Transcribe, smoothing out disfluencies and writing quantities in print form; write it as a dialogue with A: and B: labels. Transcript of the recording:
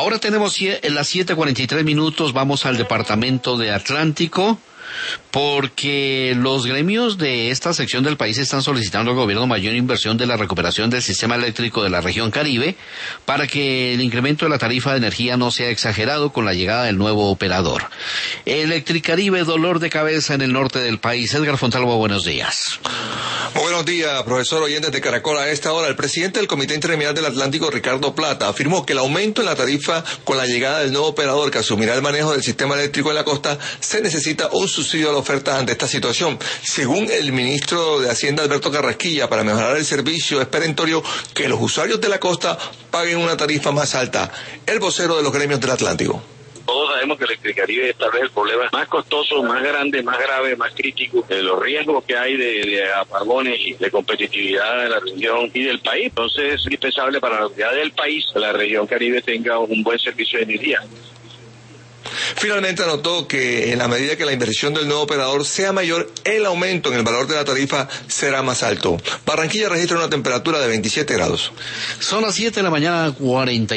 A: Ahora tenemos las 7:43, vamos al departamento de Atlántico, porque los gremios de esta sección del país están solicitando al gobierno mayor inversión de la recuperación del sistema eléctrico de la región Caribe para que el incremento de la tarifa de energía no sea exagerado con la llegada del nuevo operador. Electricaribe, dolor de cabeza en el norte del país. Edgar Fontalvo, buenos días.
B: Muy buenos días, profesor, oyentes de Caracol. A esta hora, el presidente del Comité Interministerial del Atlántico, Ricardo Plata, afirmó que el aumento en la tarifa con la llegada del nuevo operador que asumirá el manejo del sistema eléctrico en la costa, se necesita un subsidio a la oferta ante esta situación. Según el ministro de Hacienda, Alberto Carrasquilla, para mejorar el servicio es perentorio que los usuarios de la costa paguen una tarifa más alta. El vocero de los gremios del Atlántico.
C: Todos sabemos que Electricaribe es tal vez el problema más costoso, más grande, más grave, más crítico, de los riesgos que hay de apagones y de competitividad de la región y del país. Entonces es indispensable para la unidad del país que la región Caribe tenga un buen servicio de energía.
B: Finalmente anotó que en la medida que la inversión del nuevo operador sea mayor, el aumento en el valor de la tarifa será más alto. Barranquilla registra una temperatura de 27 grados.
A: Son las 7:40.